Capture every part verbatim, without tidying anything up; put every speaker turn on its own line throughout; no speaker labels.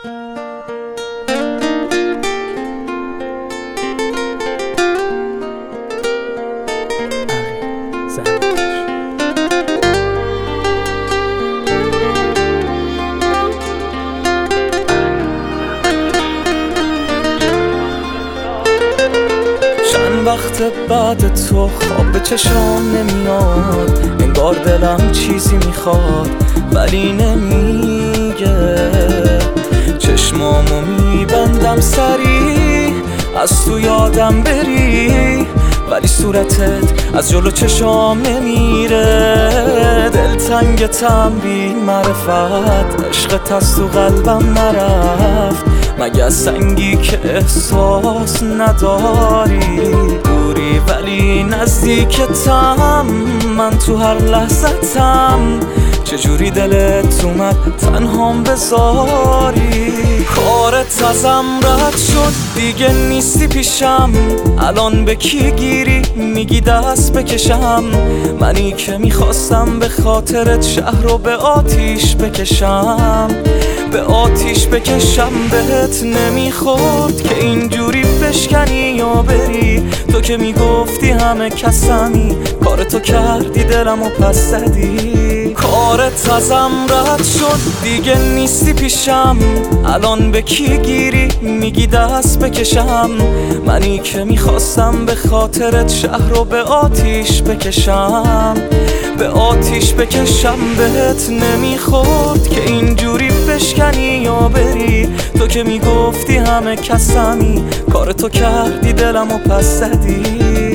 وقت بعد تو خواب به چشام نمیاد، انگار دلم چیزی میخواد ولی نمیگه. چشمامو میبندم سری از تو یادم بری، ولی صورتت از جلو چشام نمیره. دلتنگتم بی معرفت، عشقت از تو قلبم نرفت. مگه سنگی که احساس نداری، دوری ولی نزدیکتم، من تو هر لحظتم. چجوری دلت اومد تنهام بذاری؟ کارت ازم رد شد دیگه نیستی پیشم، الان به کی گیری میگی دست بکشم؟ منی که میخواستم به خاطرت شهر رو به آتیش بکشم، به آتیش بکشم. بهت نمیخورد که اینجوری بشکنی یا بری، تو که میگفتی همه کسمی، کار تو کردی دلم و پس زدی. کارت ازم رد شد دیگه نیستی پیشم، الان به کی گیری میگی دست بکشم؟ منی که میخواستم به خاطرت شهر رو به آتیش بکشم، به آتیش بکشم. بهت نمیخورد که اینجوری بشکنی یا بری، تو که میگفتی همه کسمی، کار تو کردی دلم و پس زدی.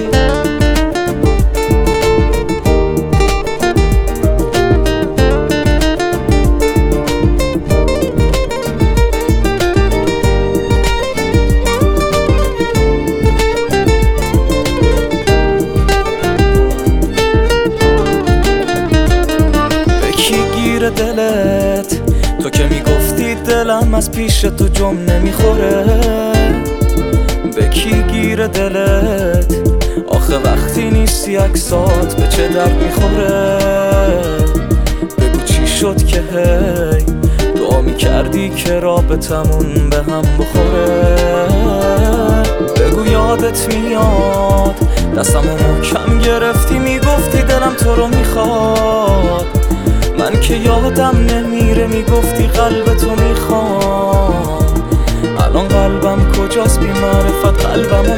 دلت تو که میگفتی دلم از پیش تو جم نمیخوره، به کی گیر دلت؟ آخه وقتی نیستی عکسات به چه درد میخوره؟ بگو چی شد که هی دعا میکردی که رابطمون به هم بخوره؟ بگو یادت میاد دستمو محکم گرفتی میگفتی دلم تو رو میخواد، من که یادم نمیره میگفتی قلب تو میخوام. الان قلبم کجاست بی معرفت قلبمو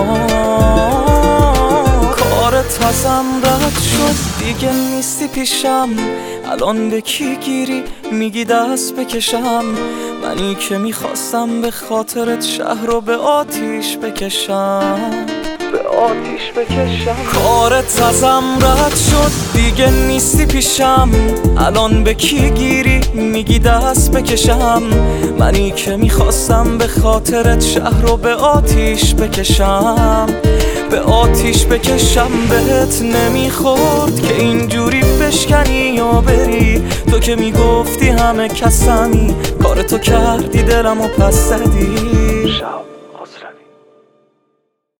میخوام. کارت ازم رد شد دیگه نیستی پیشم، الان به کی گیری میگی دست بکشم؟ منی که میخواستم به خاطرت شهر رو به آتیش بکشم، به آتیش بکشم. کارت ازم رد شد دیگه نیستی پیشم، الان به کی گیری میگی دست بکشم؟ منی که میخواستم به خاطرت شهر رو به آتیش بکشم، به آتیش بکشم. بهت نمیخورد که اینجوری بشکنی یا بری، تو که میگفتی همه کسمی، کار تو کردی دلم و پس زدی.